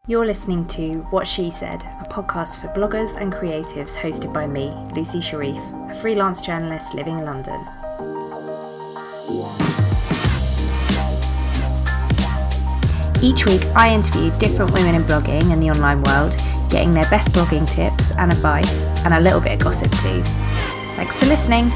You're listening to What She Said, a podcast for bloggers and creatives hosted by me, Lucy Sharif, a freelance journalist living in London. Each week I interview different women in blogging and the online world, getting their best blogging tips and advice, and a little bit of gossip too. Thanks for listening.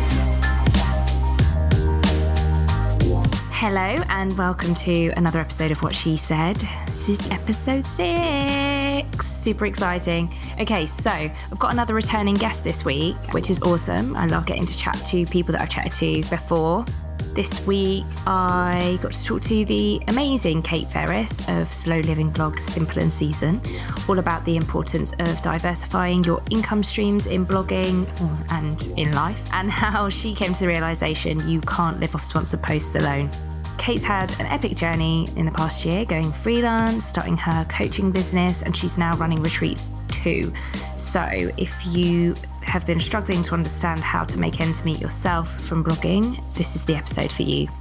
Hello and welcome to another episode of What She Said. This is episode 6. Super exciting. Okay, so I've got another returning guest this week, which is awesome. I love getting to chat to people that I've chatted to before. This week I got to talk to the amazing Kate Ferris of slow living blog Simple and Season, all about the importance of diversifying your income streams in blogging and in life, and how she came to the realisation you can't live off sponsored posts alone. Kate's had an epic journey in the past year, going freelance, starting her coaching business, and she's now running retreats too. So if you have been struggling to understand how to make ends meet yourself from blogging, this is the episode for you.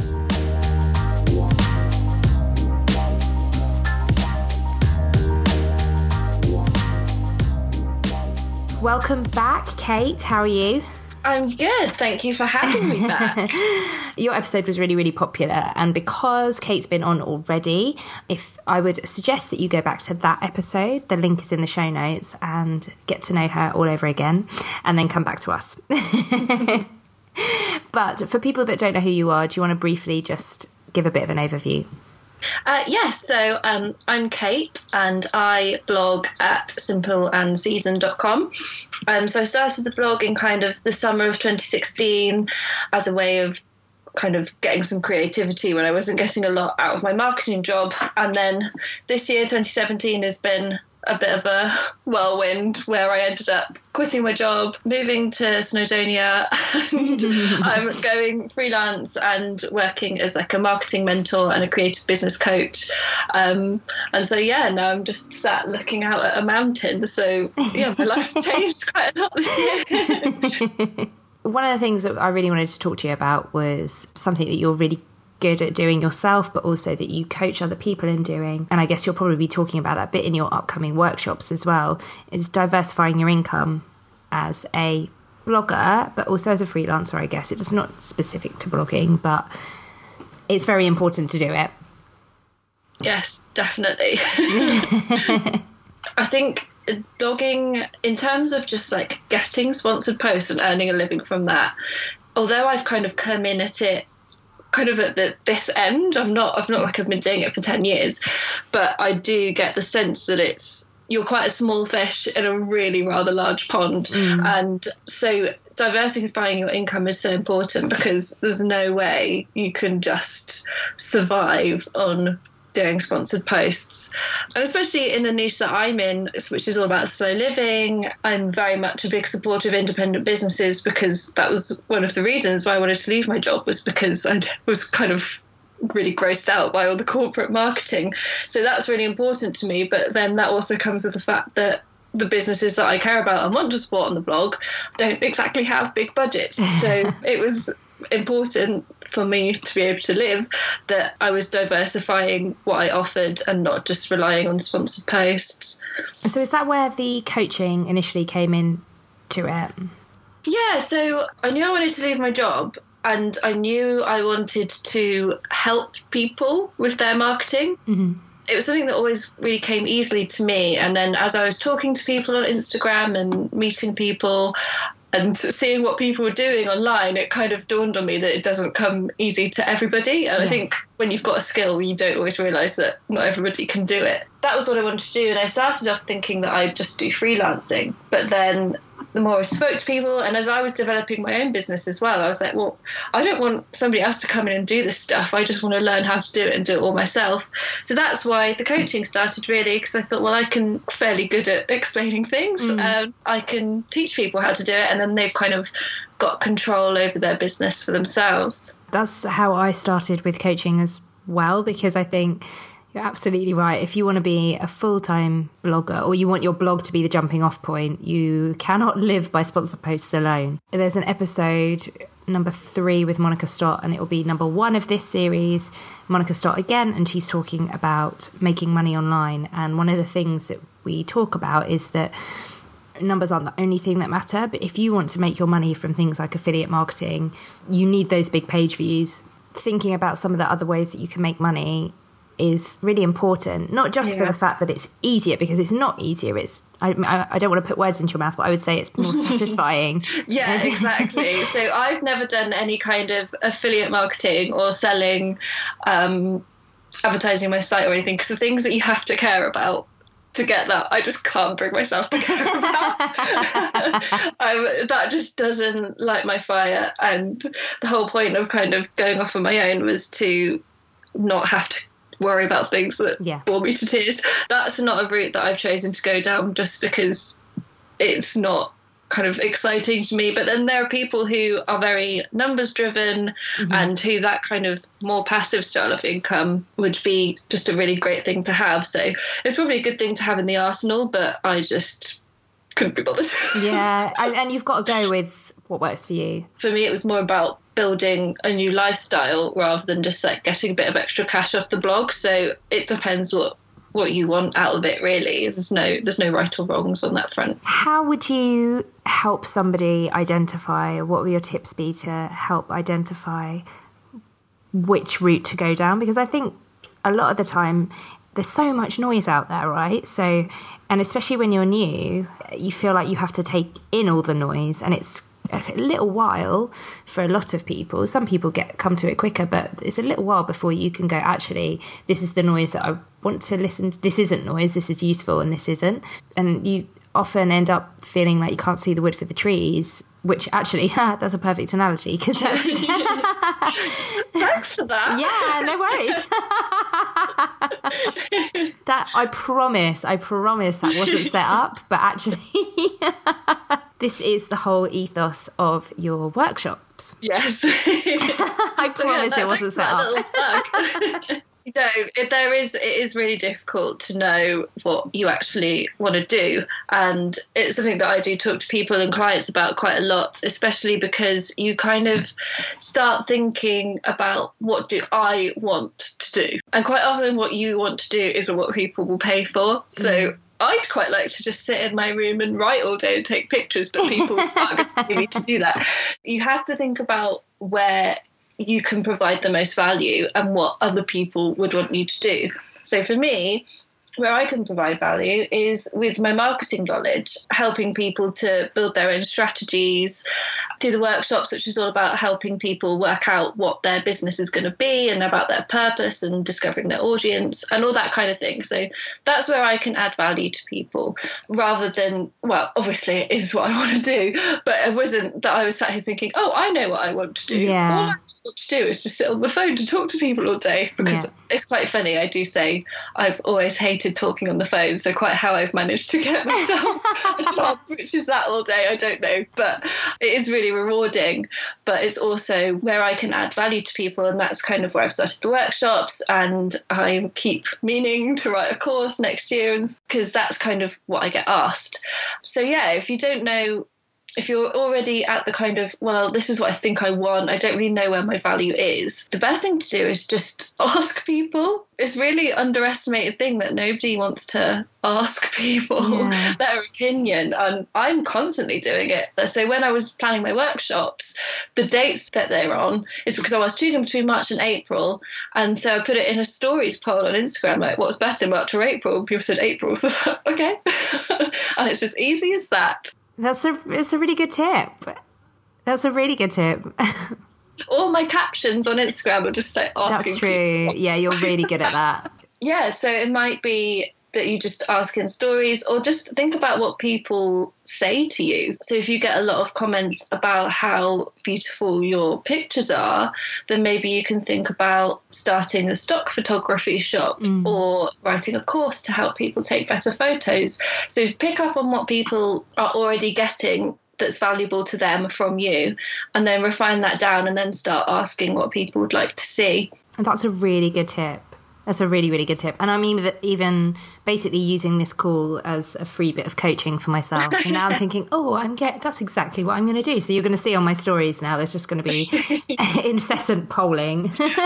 Welcome back, Kate. How are you? I'm good. Thank you for having me back. Your episode was really, really popular. And because Kate's been on already, if I would suggest that you go back to that episode, the link is in the show notes, and get to know her all over again and then come back to us. But for people that don't know who you are, do you want to briefly just give a bit of an overview? Yes, so I'm Kate and I blog at simpleandseason.com. So I started the blog in kind of the summer of 2016 as a way of kind of getting some creativity when I wasn't getting a lot out of my marketing job. And then this year, 2017, has been a bit of a whirlwind where I ended up quitting my job, moving to Snowdonia, and I'm going freelance and working as like a marketing mentor and a creative business coach. And so, now I'm just sat looking out at a mountain. So, my life's changed quite a lot this year. One of the things that I really wanted to talk to you about was something that you're really good at doing yourself, but also that you coach other people in doing, and I guess you'll probably be talking about that bit in your upcoming workshops as well, is diversifying your income as a blogger, but also as a freelancer. I guess it's not specific to blogging, but it's very important to do it. Yes, definitely. I think blogging, in terms of just like getting sponsored posts and earning a living from that, although I've kind of come in at it kind of at this end, I've not like I've been doing it for 10 years, but I do get the sense that you're quite a small fish in a really rather large pond. And so diversifying your income is so important, because there's no way you can just survive on doing sponsored posts. And especially in the niche that I'm in, which is all about slow living, I'm very much a big supporter of independent businesses, because that was one of the reasons why I wanted to leave my job, was because I was kind of really grossed out by all the corporate marketing. So that's really important to me. But then that also comes with the fact that the businesses that I care about and want to support on the blog don't exactly have big budgets. So it was important for me to be able to live that I was diversifying what I offered and not just relying on sponsored posts. So is that where the coaching initially came in to it? Yeah, so I knew I wanted to leave my job, and I knew I wanted to help people with their marketing. Mm-hmm. It was something that always really came easily to me. And then as I was talking to people on Instagram and meeting people and seeing what people were doing online, it kind of dawned on me that it doesn't come easy to everybody. And I think when you've got a skill, you don't always realise that not everybody can do it. That was what I wanted to do. And I started off thinking that I'd just do freelancing. But then the more I spoke to people, and as I was developing my own business as well, I was like, well, I don't want somebody else to come in and do this stuff. I just want to learn how to do it and do it all myself. So that's why the coaching started, really, because I thought, well, I can fairly good at explaining things. I can teach people how to do it, and then they've kind of got control over their business for themselves. That's how I started with coaching as well, because I think you're absolutely right. If you want to be a full-time blogger, or you want your blog to be the jumping off point, you cannot live by sponsored posts alone. There's an episode number 3 with Monica Stott, and it will be number 1 of this series, Monica Stott again, and she's talking about making money online. And one of the things that we talk about is that numbers aren't the only thing that matter, but if you want to make your money from things like affiliate marketing, you need those big page views. Thinking about some of the other ways that you can make money is really important, not just for the fact that it's easier, because it's not easier. It's I don't want to put words into your mouth, but I would say it's more satisfying. Yeah, exactly. So I've never done any kind of affiliate marketing or selling, advertising my site or anything, because the things that you have to care about to get that, I just can't bring myself to care about. That just doesn't light my fire. And the whole point of kind of going off on my own was to not have to worry about things that bore me to tears. That's not a route that I've chosen to go down just because it's not kind of exciting to me. But then there are people who are very numbers driven and who that kind of more passive style of income would be just a really great thing to have. So it's probably a good thing to have in the arsenal, but I just couldn't be bothered. Yeah, and you've got to go with what works for you. For me, it was more about building a new lifestyle rather than just like getting a bit of extra cash off the blog. So it depends what you want out of it, really. There's no right or wrongs on that front. How would you help somebody identify, or what would your tips be to help identify which route to go down? Because I think a lot of the time there's so much noise out there, right? So, and especially when you're new, you feel like you have to take in all the noise, and it's a little while for a lot of people. Some people come to it quicker, but it's a little while before you can go, actually, this is the noise that I want to listen to. This isn't noise, this is useful, and this isn't. And you often end up feeling like you can't see the wood for the trees, which actually, that's a perfect analogy. Because thanks for that. Yeah, no worries. That I promise that wasn't set up, but actually this is the whole ethos of your workshops. Yes. I promise it wasn't set up. No, it is really difficult to know what you actually want to do. And it's something that I do talk to people and clients about quite a lot, especially because you kind of start thinking about, what do I want to do? And quite often what you want to do isn't what people will pay for. So I'd quite like to just sit in my room and write all day and take pictures, but people aren't going to pay me to do that. You have to think about where you can provide the most value and what other people would want you to do. So for me, where I can provide value is with my marketing knowledge, helping people to build their own strategies, do the workshops, which is all about helping people work out what their business is going to be and about their purpose and discovering their audience and all that kind of thing. So that's where I can add value to people, rather than, well, obviously it is what I want to do, but it wasn't that I was sat here thinking, oh, I know what I want to do. Yeah. All I want to do is just sit on the phone to talk to people all day, because it's quite funny. I do say I've always hated talking on the phone, so quite how I've managed to get myself a job which is that all day, I don't know, but it is really rewarding. But it's also where I can add value to people, and that's kind of where I've started the workshops, and I keep meaning to write a course next year, because that's kind of what I get asked. So yeah, if you don't know, if you're already at the kind of, well, this is what I think I want, I don't really know where my value is, the best thing to do is just ask people. It's really underestimated thing that nobody wants to ask people their opinion, and I'm constantly doing it. So when I was planning my workshops, the dates that they're on is because I was choosing between March and April, and so I put it in a stories poll on Instagram, like, what's better, March or April? People said April, so okay. And it's as easy as that. It's a really good tip. That's a really good tip. All my captions on Instagram are just like asking. That's true. Yeah, you're really good at that. Yeah, so it might be that you just ask in stories, or just think about what people say to you. So if you get a lot of comments about how beautiful your pictures are, then maybe you can think about starting a stock photography shop or writing a course to help people take better photos. So pick up on what people are already getting that's valuable to them from you, and then refine that down, and then start asking what people would like to see. And that's a really good tip. That's a really, really good tip. And I mean, even basically using this call as a free bit of coaching for myself. And now I'm thinking, that's exactly what I'm going to do. So you're going to see on my stories now, there's just going to be incessant polling.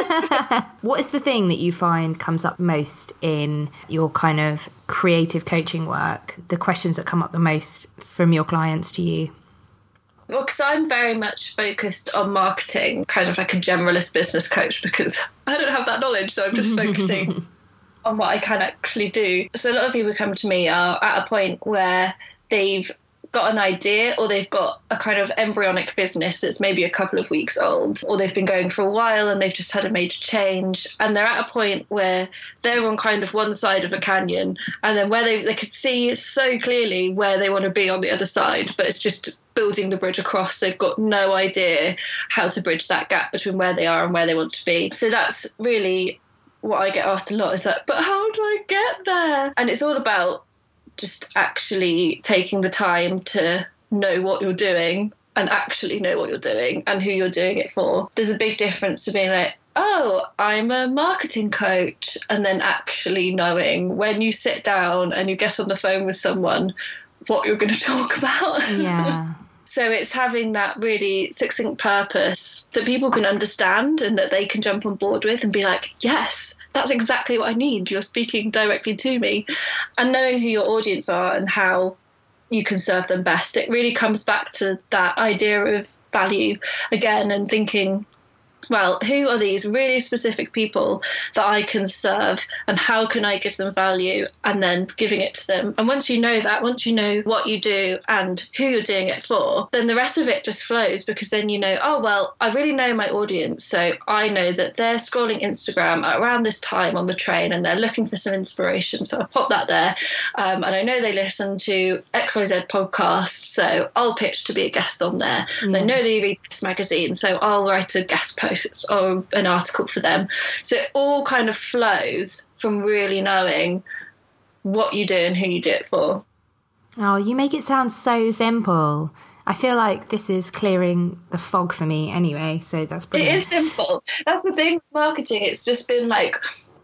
What is the thing that you find comes up most in your kind of creative coaching work? The questions that come up the most from your clients to you? Well, because I'm very much focused on marketing, kind of like a generalist business coach, because I don't have that knowledge. So I'm just focusing on what I can actually do. So a lot of people who come to me are at a point where they've got an idea, or they've got a kind of embryonic business that's maybe a couple of weeks old, or they've been going for a while and they've just had a major change, and they're at a point where they're on kind of one side of a canyon, and then where they could see so clearly where they want to be on the other side, but it's just building the bridge across. They've got no idea how to bridge that gap between where they are and where they want to be. So that's really what I get asked a lot, is that, but how do I get there? And it's all about just actually taking the time to know what you're doing, and actually know what you're doing and who you're doing it for. There's a big difference to being like, oh, I'm a marketing coach, and then actually knowing when you sit down and you get on the phone with someone what you're going to talk about. Yeah. So it's having that really succinct purpose that people can understand and that they can jump on board with and be like, yes, that's exactly what I need. You're speaking directly to me. And knowing who your audience are and how you can serve them best. It really comes back to that idea of value again, and thinking, well, who are these really specific people that I can serve, and how can I give them value, and then giving it to them. And once you know that, once you know what you do and who you're doing it for, then the rest of it just flows, because then you know, oh, well, I really know my audience. So I know that they're scrolling Instagram at around this time on the train and they're looking for some inspiration. So I'll pop that there. And I know they listen to XYZ podcast, so I'll pitch to be a guest on there. Yeah. And I know they read this magazine, so I'll write a guest post or an article for them. So it all kind of flows from really knowing what you do and who you do it for. Oh, you make it sound so simple. I feel like this is clearing the fog for me anyway, so that's brilliant. It is simple. That's the thing with marketing. It's just been like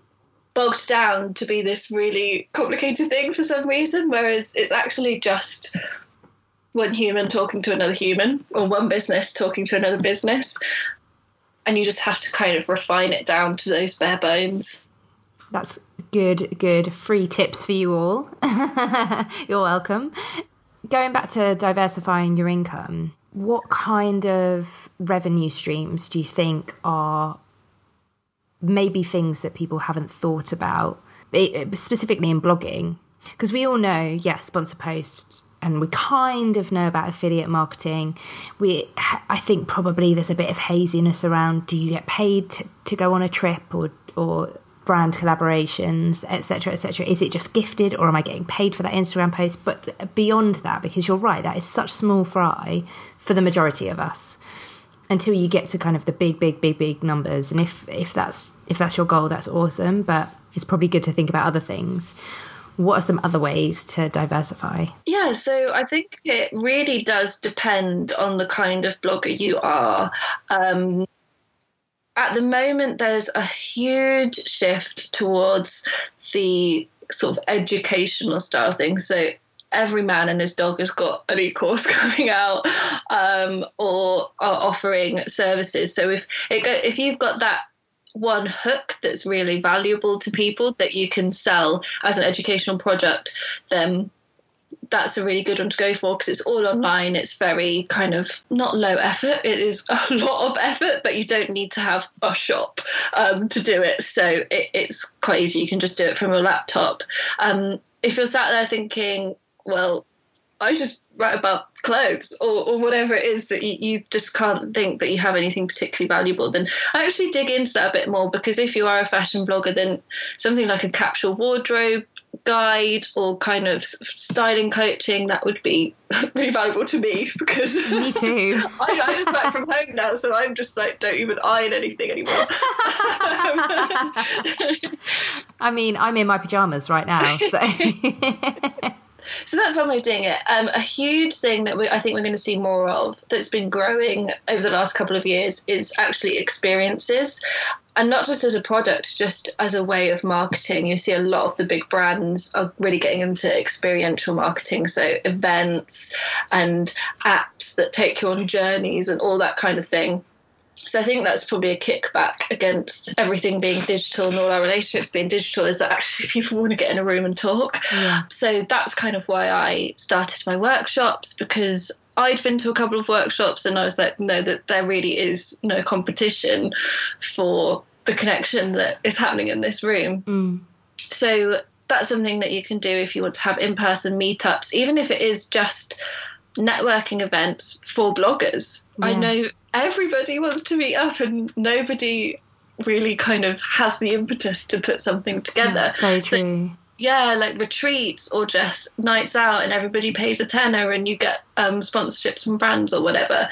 bogged down to be this really complicated thing for some reason, whereas it's actually just one human talking to another human, or one business talking to another business. And you just have to kind of refine it down to those bare bones. That's good free tips for you all. You're welcome. Going back to diversifying your income, what kind of revenue streams do you think are maybe things that people haven't thought about, specifically in blogging? Because we all know, yes, sponsor posts, and we kind of know about affiliate marketing. I think probably there's a bit of haziness around, do you get paid to go on a trip or brand collaborations, etc., etc.? Is it just gifted, or am I getting paid for that Instagram post? But beyond that, because you're right, that is such small fry for the majority of us, until you get to kind of the big numbers. And if that's your goal, that's awesome, but it's probably good to think about other things. What are some other ways to diversify? Yeah, so I think it really does depend on the kind of blogger you are. At the moment, there's a huge shift towards the sort of educational style things. So every man and his dog has got an e-course coming out, or are offering services. So if you've got that one hook that's really valuable to people that you can sell as an educational product, then that's a really good one to go for, because it's all online. It's very kind of not low effort. It is a lot of effort, but you don't need to have a shop to do it. So it's quite easy. You can just do it from your laptop. If you're sat there thinking, well, I just write about clothes or whatever it is that you just can't think that you have anything particularly valuable, then I actually dig into that a bit more, because if you are a fashion blogger, then something like a capsule wardrobe guide or kind of styling coaching, that would be really valuable to me, because me too. I just work from home now, so I'm just like, don't even iron anything anymore. I mean, I'm in my pajamas right now, so So that's one way of doing it. A huge thing that I think we're going to see more of, that's been growing over the last couple of years, is actually experiences. And not just as a product, just as a way of marketing. You see a lot of the big brands are really getting into experiential marketing, so events and apps that take you on journeys and all that kind of thing. So I think that's probably a kickback against everything being digital and all our relationships being digital, is that actually people want to get in a room and talk. Yeah. So that's kind of why I started my workshops, because I'd been to a couple of workshops and I was like, no, that there really is no competition for the connection that is happening in this room. So that's something that you can do if you want to have in-person meetups, even if it is just networking events for bloggers. Yeah. I know everybody wants to meet up and nobody really kind of has the impetus to put something together. That's so true. But, yeah, like retreats or just nights out and everybody pays a tenner and you get sponsorships from brands or whatever.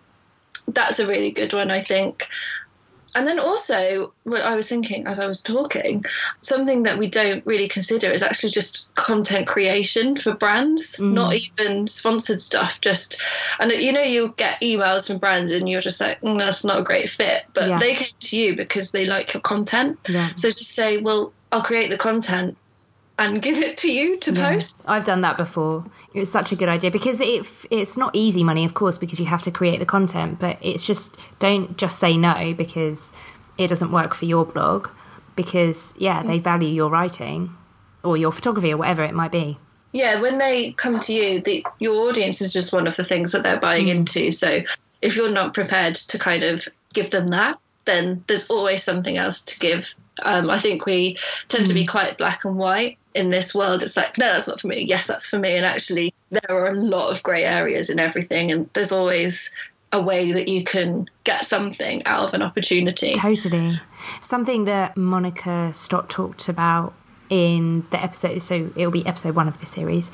That's a really good one, I think. And then also, what I was thinking as I was talking, something that we don't really consider is actually just content creation for brands, not even sponsored stuff. Just, and you'll get emails from brands and you're just like, that's not a great fit. But they came to you because they like your content. Yeah. So just say, well, I'll create the content and give it to you to post. I've done that before. It's such a good idea because it's not easy money, of course, because you have to create the content, but it's just, don't just say no because it doesn't work for your blog, because they value your writing or your photography or whatever it might be. Yeah, when they come to you, your audience is just one of the things that they're buying into. So if you're not prepared to kind of give them that, then there's always something else to give. I think we tend to be quite black and white in this world. It's like, no, that's not for me. Yes, that's for me. And actually, there are a lot of grey areas in everything. And there's always a way that you can get something out of an opportunity. Totally. Something that Monica Stott talked about in the episode, so it'll be episode 1 of this series,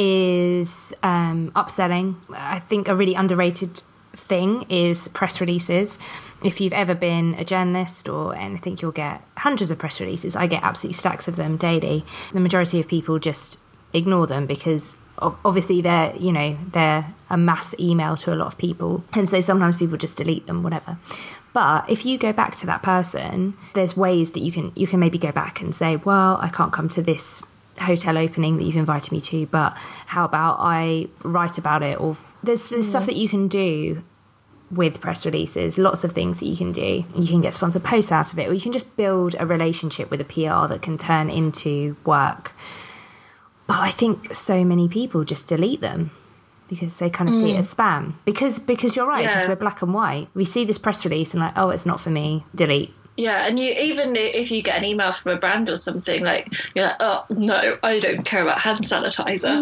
is upselling. I think a really underrated thing is press releases. If you've ever been a journalist or anything, you'll get hundreds of press releases. I get absolutely stacks of them daily. The majority of people just ignore them because obviously they're a mass email to a lot of people, and so sometimes people just delete them, whatever. But if you go back to that person, there's ways that you can maybe go back and say, well, I can't come to this hotel opening that you've invited me to, but how about I write about it? Or there's stuff that you can do with press releases, lots of things that you can do. You can get sponsored posts out of it, or you can just build a relationship with a PR that can turn into work. But I think so many people just delete them because they kind of see it as spam. Because you're right, because we're black and white. We see this press release and like, oh, it's not for me, delete. Yeah, and even if you get an email from a brand or something, like, you're like, oh, no, I don't care about hand sanitizer.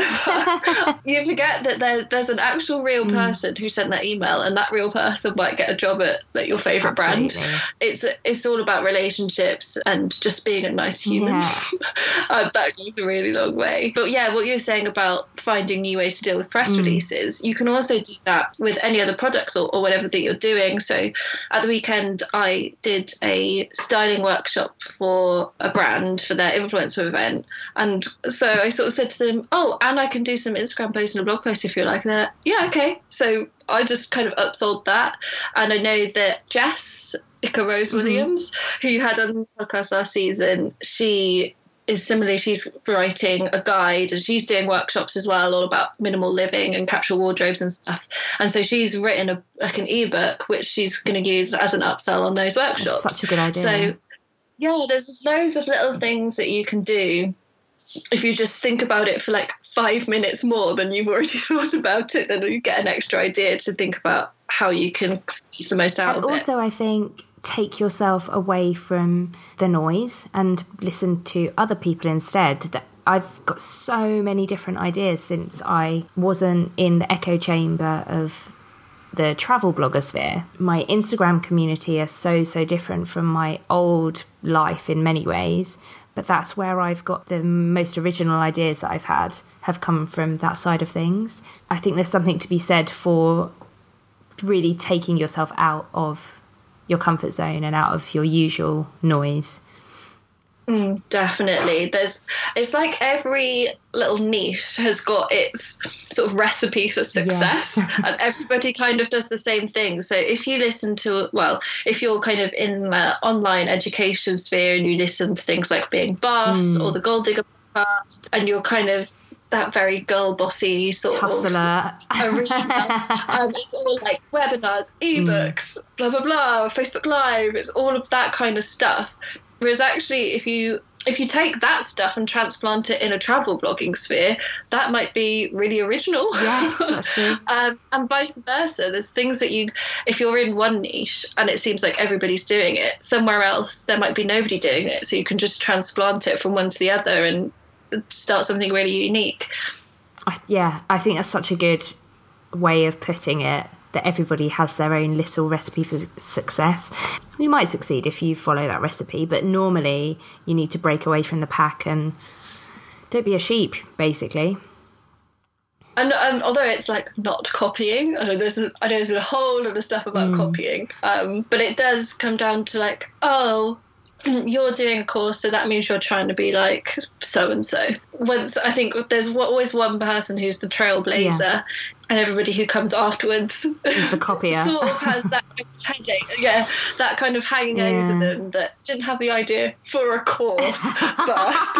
Yes. You forget that there's an actual real person who sent that email, and that real person might get a job at like your favourite brand. It's all about relationships and just being a nice human. Yeah. That goes a really long way. But yeah, what you were saying about finding new ways to deal with press releases, you can also do that with any other products or whatever that you're doing. So at the weekend, I did a styling workshop for a brand for their influencer event, and so I sort of said to them, oh, and I can do some Instagram posts and a blog post if you like. And they're like, yeah, okay. So I just kind of upsold that. And I know that Jess Rose Williams, who you had on the podcast last season, she is similarly, she's writing a guide and she's doing workshops as well, all about minimal living and capsule wardrobes and stuff. And so she's written an ebook which she's going to use as an upsell on those workshops. That's such a good idea. So yeah, there's loads of little things that you can do if you just think about it for like 5 minutes more than you've already thought about it. Then you get an extra idea to think about how you can squeeze the most out of it. Also, I think take yourself away from the noise and listen to other people instead. That I've got so many different ideas since I wasn't in the echo chamber of the travel blogosphere. My Instagram community is so different from my old life in many ways, but that's where I've got the most original ideas that I've had have come from that side of things. I think there's something to be said for really taking yourself out of your comfort zone and out of your usual noise. Definitely. It's like every little niche has got its sort of recipe for success, Yes. and everybody kind of does the same thing. So if you listen to, well, if you're kind of in the online education sphere and you listen to things like Being Boss or the Gold Digger podcast, and you're kind of that very girl bossy sort Hustler. of arena. It's all like webinars, ebooks, blah blah blah, Facebook Live. It's all of that kind of stuff. Whereas actually, if you take that stuff and transplant it in a travel blogging sphere, that might be really original. Yes, that's true. And vice versa. There's things that if you're in one niche and it seems like everybody's doing it, somewhere else there might be nobody doing it. So you can just transplant it from one to the other and start something really unique. I think that's such a good way of putting it, that everybody has their own little recipe for success. You might succeed if you follow that recipe, but normally you need to break away from the pack and don't be a sheep, basically. And although it's like not copying, I know there's a whole lot of stuff about copying, but it does come down to like, oh, you're doing a course, so that means you're trying to be like so and so. Once I think there's always one person who's the trailblazer, and everybody who comes afterwards is the copier. Sort of has that kind of headache, that kind of hanging over them, that didn't have the idea for a course first.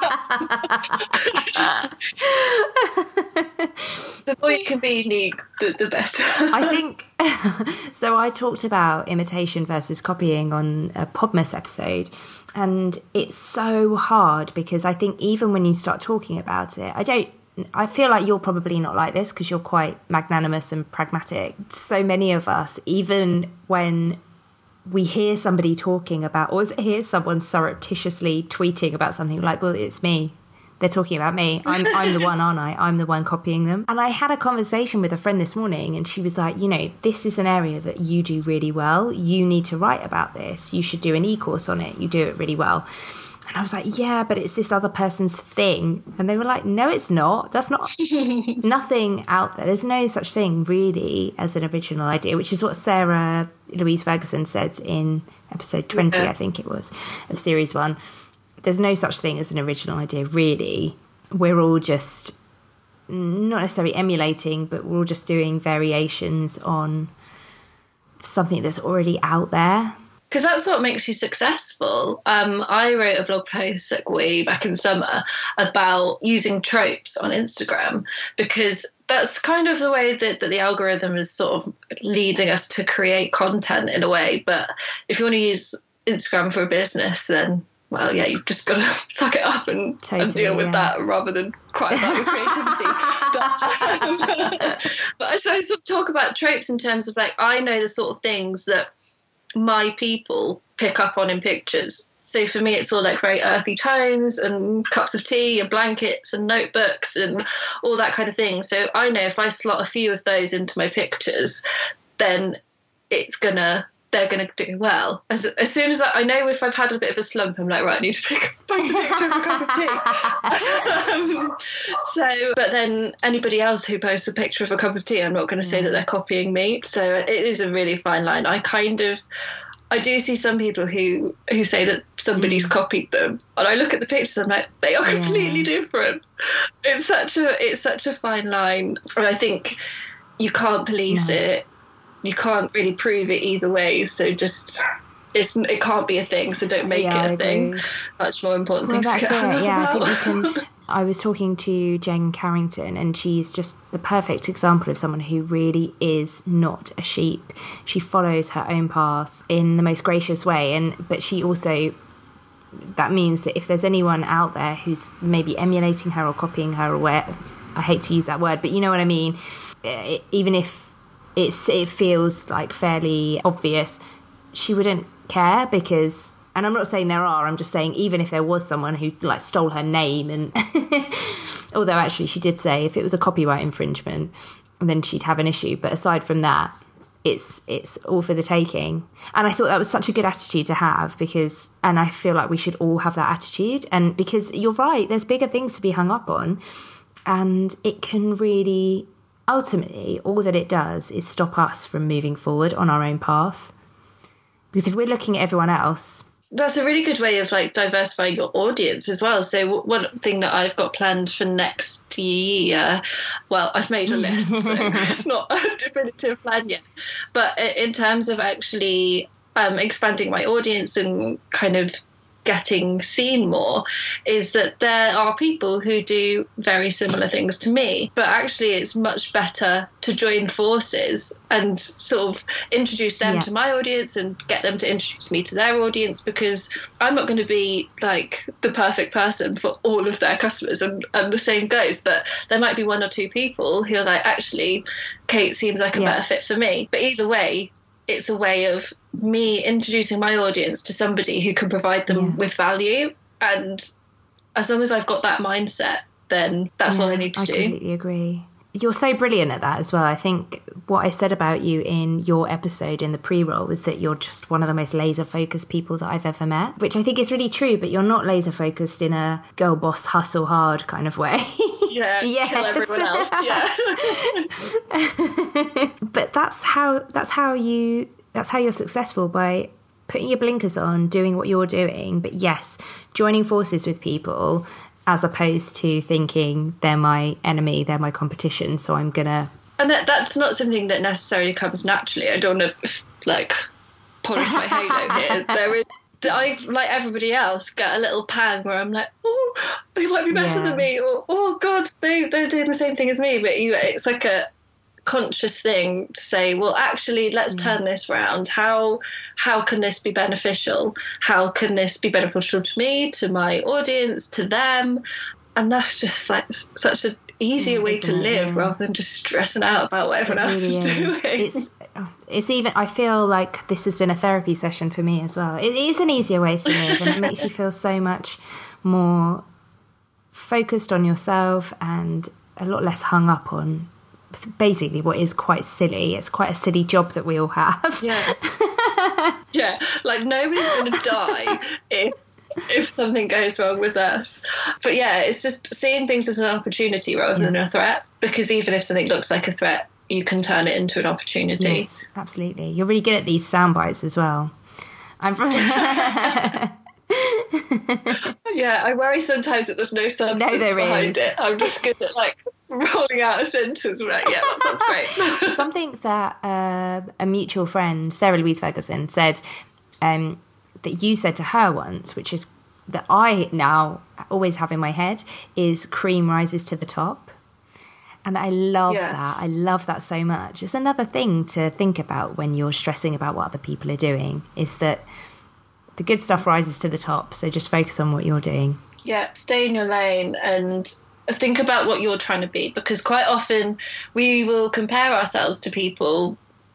The more you can be unique, the better. I think so. I talked about imitation versus copying on a Podmas episode, and it's so hard because I think even when you start talking about it, I feel like you're probably not like this because you're quite magnanimous and pragmatic. So many of us, even when we hear somebody talking about, or hear someone surreptitiously tweeting about something, like, well, it's me. They're talking about me. I'm the one, aren't I? I'm the one copying them. And I had a conversation with a friend this morning and she was like, this is an area that you do really well. You need to write about this. You should do an e-course on it. You do it really well. And I was like, yeah, but it's this other person's thing. And they were like, no, it's not. That's not nothing out there. There's no such thing really as an original idea, which is what Sarah Louise Ferguson said in episode 20, I think it was, of series 1. There's no such thing as an original idea, really. We're all just not necessarily emulating, but we're all just doing variations on something that's already out there. Because that's what makes you successful. I wrote a blog post like way back in summer about using tropes on Instagram, because that's kind of the way that the algorithm is sort of leading us to create content in a way. But if you want to use Instagram for a business, then, well, yeah, you've just got to suck it up and deal with that rather than cry about your creativity. But so I sort of talk about tropes in terms of like, I know the sort of things that my people pick up on in pictures. So for me, it's all like very earthy tones and cups of tea and blankets and notebooks and all that kind of thing. So I know if I slot a few of those into my pictures, then they're gonna do well. As soon as I know if I've had a bit of a slump, I'm like, right, I need to post a picture of a cup of tea. But then anybody else who posts a picture of a cup of tea, I'm not going to say that they're copying me. So it is a really fine line. I do see some people who say that somebody's copied them, and I look at the pictures, I'm like, they are completely different. It's such a fine line, and I think you can't police it. You can't really prove it either way, so just it can't be a thing, so don't make it a thing. Much more important things to get on. I think we can. I was talking to Jen Carrington, and she's just the perfect example of someone who really is not a sheep. She follows her own path in the most gracious way, but she also, that means that if there's anyone out there who's maybe emulating her or copying her, or I hate to use that word, but you know what I mean, even if it feels like fairly obvious, she wouldn't care, because, and I'm not saying there are, I'm just saying even if there was someone who like stole her name, and although actually she did say if it was a copyright infringement, then she'd have an issue, but aside from that, it's all for the taking. And I thought that was such a good attitude to have, and I feel like we should all have that attitude, and because you're right, there's bigger things to be hung up on, and it can really, ultimately, all that it does is stop us from moving forward on our own path. Because if we're looking at everyone else That's a really good way of like diversifying your audience as well. So one thing that I've got planned for next year, well, I've made a list, so it's not a definitive plan yet. But in terms of actually expanding my audience and kind of getting seen more, is that there are people who do very similar things to me, but actually it's much better to join forces and sort of introduce them to my audience and get them to introduce me to their audience, because I'm not going to be like the perfect person for all of their customers, and the same goes, but there might be one or two people who are like, actually Kate seems like a better fit for me. But either way, it's a way of me introducing my audience to somebody who can provide them with value. And as long as I've got that mindset, then that's all I need to do. I completely agree. You're so brilliant at that as well. I think what I said about you in your episode in the pre-roll was that you're just one of the most laser-focused people that I've ever met, which I think is really true, but you're not laser-focused in a girl boss hustle hard kind of way. Yeah, kill everyone else, But that's how you're successful, by putting your blinkers on, doing what you're doing, but yes, joining forces with people, as opposed to thinking they're my enemy, they're my competition, so I'm gonna... And that's not something that necessarily comes naturally. I don't want to like polish my halo here. There is, I, like everybody else, get a little pang where I'm like, oh, they might be better than me, or oh God, they're doing the same thing as me. But it's like a conscious thing to say, well, actually, let's turn this round. How can this be beneficial? How can this be beneficial to me, to my audience, to them? And that's just like such an easier way to live, rather than just stressing out about what everyone else is doing. It's even, I feel like this has been a therapy session for me as well. It is an easier way to live, and it makes you feel so much more focused on yourself and a lot less hung up on basically what is quite silly. It's quite a silly job that we all have. Yeah, like nobody's going to die if something goes wrong with us. But yeah, it's just seeing things as an opportunity rather than a threat, because even if something looks like a threat, you can turn it into an opportunity. Yes, absolutely. You're really good at these sound bites as well. Yeah, I worry sometimes that there's no substance behind it. I'm just good at like rolling out a sentence. Right? Yeah, that sounds great. Something that a mutual friend, Sarah Louise Ferguson, said that you said to her once, which is that I now always have in my head, is cream rises to the top. And I love that. I love that so much. It's another thing to think about when you're stressing about what other people are doing, is that the good stuff rises to the top. So just focus on what you're doing. Yeah, stay in your lane and think about what you're trying to be, because quite often we will compare ourselves to people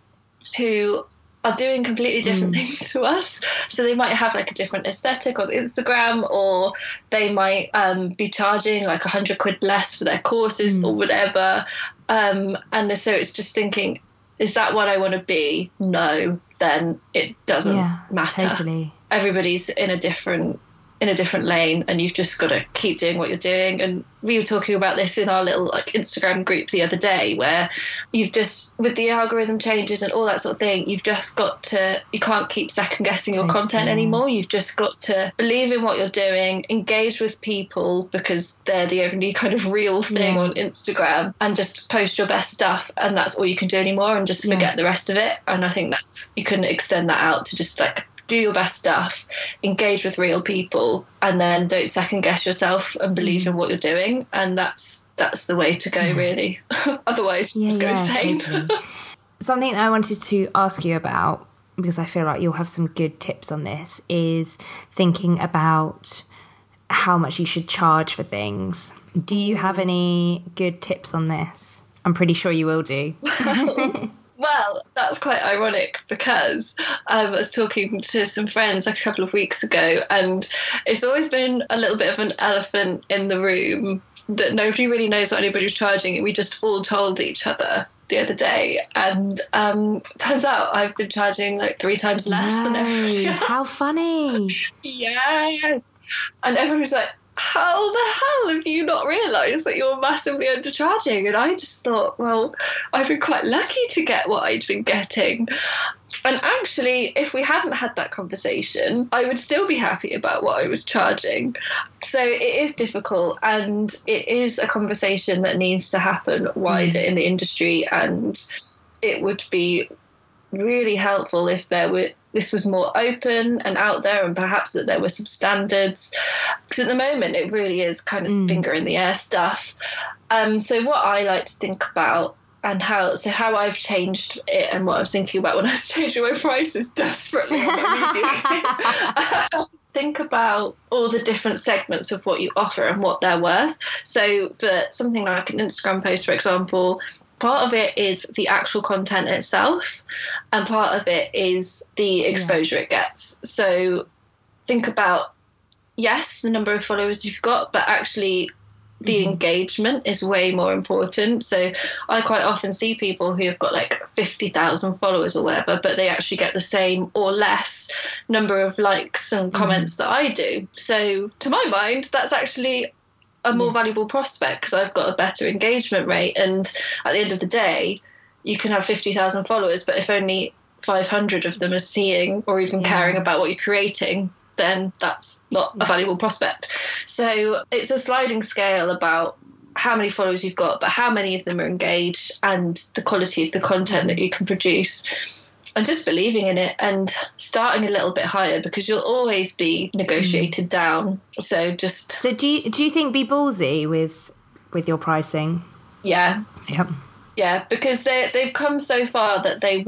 who are doing completely different things to us. So they might have like a different aesthetic on Instagram, or they might be charging like £100 less for their courses or whatever. And so it's just thinking, is that what I want to be? No, then it doesn't matter. Totally. Everybody's in a different lane, and you've just got to keep doing what you're doing. And we were talking about this in our little like Instagram group the other day, where you've just, with the algorithm changes and all that sort of thing, you've just got to, you can't keep second guessing your content anymore. You've just got to believe in what you're doing, engage with people, because they're the only kind of real thing on Instagram, and just post your best stuff, and that's all you can do anymore, and just forget the rest of it. And I think that's, you can extend that out to just like do your best stuff, engage with real people, and then don't second guess yourself and believe in what you're doing. And that's the way to go, really. Otherwise, you just go insane. Totally. Something I wanted to ask you about, because I feel like you'll have some good tips on this, is thinking about how much you should charge for things. Do you have any good tips on this? I'm pretty sure you will do. Well, that's quite ironic, because I was talking to some friends like a couple of weeks ago, and it's always been a little bit of an elephant in the room that nobody really knows what anybody's charging, and we just all told each other the other day, and turns out I've been charging like 3 times less than everybody else. How funny. Yes. And everybody's like, how the hell have you not realised that you're massively undercharging? And I just thought, well, I've been quite lucky to get what I'd been getting. And actually, if we hadn't had that conversation, I would still be happy about what I was charging. So it is difficult, and it is a conversation that needs to happen wider in the industry. And it would be really helpful if this was more open and out there, and perhaps that there were some standards. Because at the moment, it really is kind of finger in the air stuff. So what I like to think about, and how I've changed it, and what I was thinking about when I was changing my prices desperately on my media. Think about all the different segments of what you offer and what they're worth. So for something like an Instagram post, for example, part of it is the actual content itself, and part of it is the exposure it gets. So think about, yes, the number of followers you've got, but actually the engagement is way more important. So I quite often see people who have got like 50,000 followers or whatever, but they actually get the same or less number of likes and comments that I do. So to my mind, that's actually a more valuable prospect, because I've got a better engagement rate. And at the end of the day, you can have 50,000 followers, but if only 500 of them are seeing or even caring about what you're creating, then that's not a valuable prospect. So it's a sliding scale about how many followers you've got, but how many of them are engaged, and the quality of the content that you can produce, and just believing in it and starting a little bit higher, because you'll always be negotiated down. So do you think be ballsy with your pricing? Yeah. Yep. Yeah, because they've come so far that they've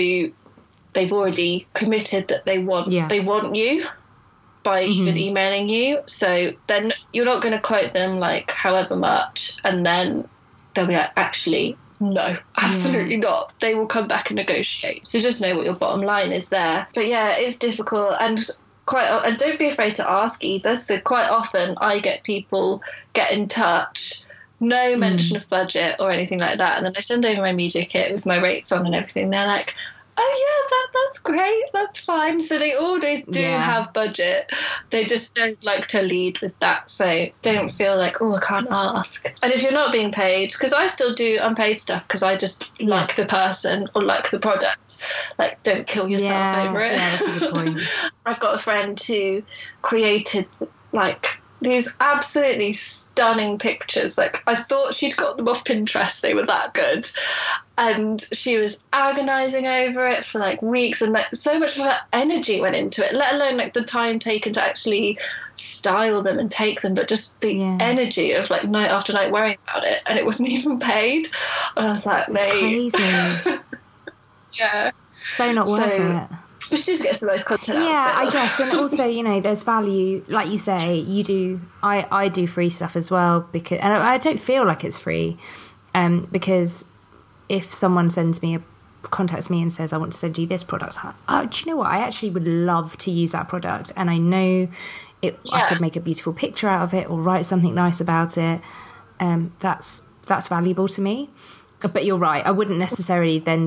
already committed that they want you by even emailing you. So then you're not going to quote them like however much, and then they'll be like, actually, no, absolutely not. They will come back and negotiate. So just know what your bottom line is there. But yeah, it's difficult, and don't be afraid to ask either. So quite often I get people get in touch, no mention of budget or anything like that, and then I send over my media kit with my rates on and everything. They're like, oh yeah, that's great, that's fine. So they always do have budget. They just don't like to lead with that. So don't feel like, oh, I can't ask. And if you're not being paid, because I still do unpaid stuff because I just like the person or like the product, like don't kill yourself over it. Yeah, that's a good point. I've got a friend who created like these absolutely stunning pictures. Like I thought she'd got them off Pinterest, they were that good. And she was agonizing over it for like weeks, and like so much of her energy went into it, let alone like the time taken to actually style them and take them, but just the energy of like night after night worrying about it, and it wasn't even paid. And I was like, mate, crazy. Yeah, so not worth it. But she just gets the most content out of it. Yeah, I guess. And also, you know, there's value, like you say, you do, I do free stuff as well, because, and I don't feel like it's free, because if someone contacts me and says, I want to send you this product, do you know what? I actually would love to use that product, and I know I could make a beautiful picture out of it or write something nice about it. That's valuable to me. But you're right. I wouldn't necessarily then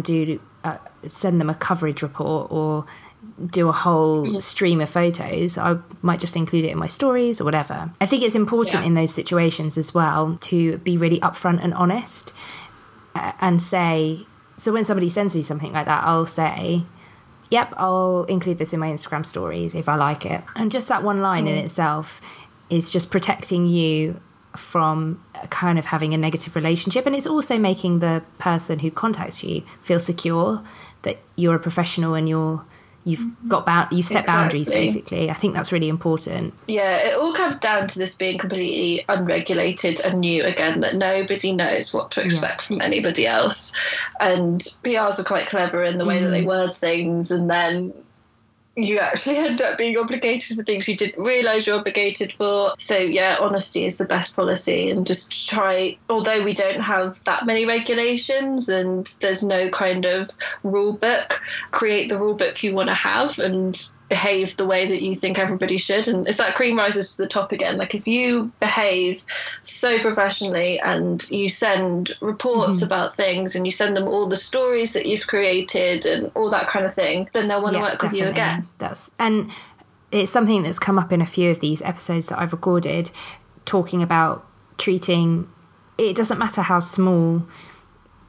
send them a coverage report or do a whole stream of photos. I might just include it in my stories or whatever. I think it's important in those situations as well to be really upfront and honest, and say, so when somebody sends me something like that, I'll say, yep, I'll include this in my Instagram stories if I like it. And just that one line in itself is just protecting you from kind of having a negative relationship, and it's also making the person who contacts you feel secure that you're a professional and you've set boundaries, basically. I think that's really important. Yeah, it all comes down to this being completely unregulated and new again, that nobody knows what to expect from anybody else, and PRs are quite clever in the way that they word things, and then you actually end up being obligated for things you didn't realise you're obligated for. So yeah, honesty is the best policy, and just try, although we don't have that many regulations and there's no kind of rule book, create the rule book you want to have and behave the way that you think everybody should. And it's that cream rises to the top again. Like if you behave so professionally and you send reports about things and you send them all the stories that you've created and all that kind of thing, then they'll want to work with you again. And it's something that's come up in a few of these episodes that I've recorded, talking about treating, it doesn't matter how small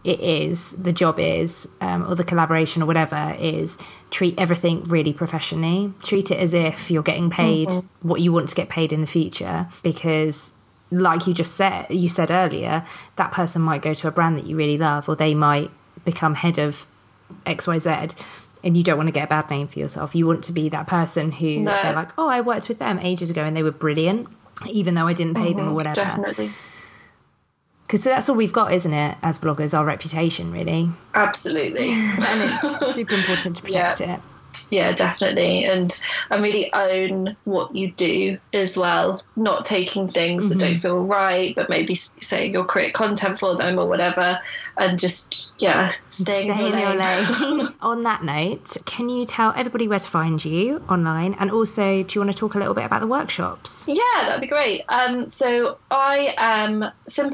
the job is, or the collaboration or whatever is, treat everything really professionally. Treat it as if you're getting paid what you want to get paid in the future, because like you said earlier, that person might go to a brand that you really love, or they might become head of XYZ, and you don't want to get a bad name for yourself. You want to be that person who they're like, oh, I worked with them ages ago and they were brilliant, even though I didn't pay them or whatever. Definitely. Because that's all we've got, isn't it, as bloggers, our reputation, really. Absolutely. And it's super important to protect it. Yeah, definitely. And really own what you do as well, not taking things that don't feel right, but maybe saying you'll create content for them or whatever, and just, staying in your lane. On that note, can you tell everybody where to find you online? And also, do you want to talk a little bit about the workshops? Yeah, that'd be great. So I am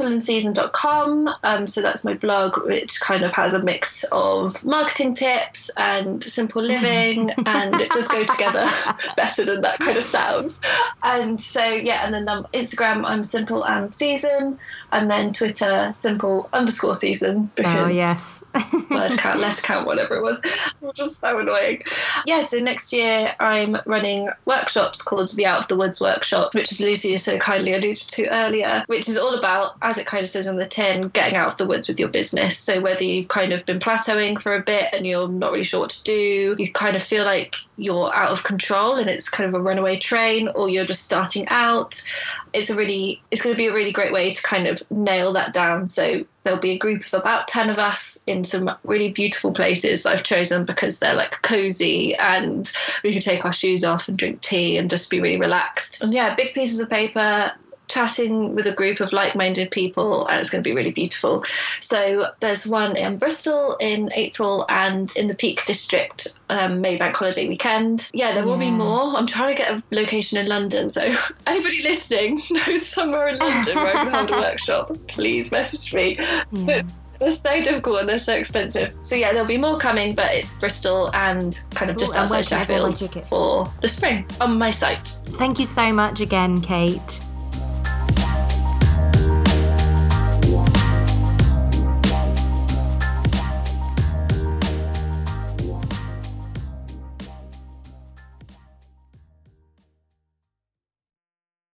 simpleandseasoned.com. So that's my blog, which kind of has a mix of marketing tips and simple living. And it does go together better than that kind of sounds. And so, and then Instagram, I'm Simple and Season, and then Twitter, Simple_Season, because let's count whatever it was. It's just so annoying. So next year I'm running workshops called the Out of the Woods workshop, which Lucy so kindly alluded to earlier, which is all about, as it kind of says on the tin, getting out of the woods with your business. So whether you've kind of been plateauing for a bit and you're not really sure what to do, you kind of feel like you're out of control and it's kind of a runaway train, or you're just starting out, it's going to be a really great way to kind of nail that down. So there'll be a group of about 10 of us in some really beautiful places that I've chosen because they're like cozy and we can take our shoes off and drink tea and just be really relaxed. And big pieces of paper, chatting with a group of like-minded people, and it's going to be really beautiful. So there's one in Bristol in April and in the Peak District, May Bank Holiday weekend. There will be more. I'm trying to get a location in London, so anybody listening knows somewhere in London where I can hold a workshop, please message me. They're so difficult and they're so expensive. So there'll be more coming, but it's Bristol and kind of just outside Sheffield for the spring on my site. Thank you so much again, Kate.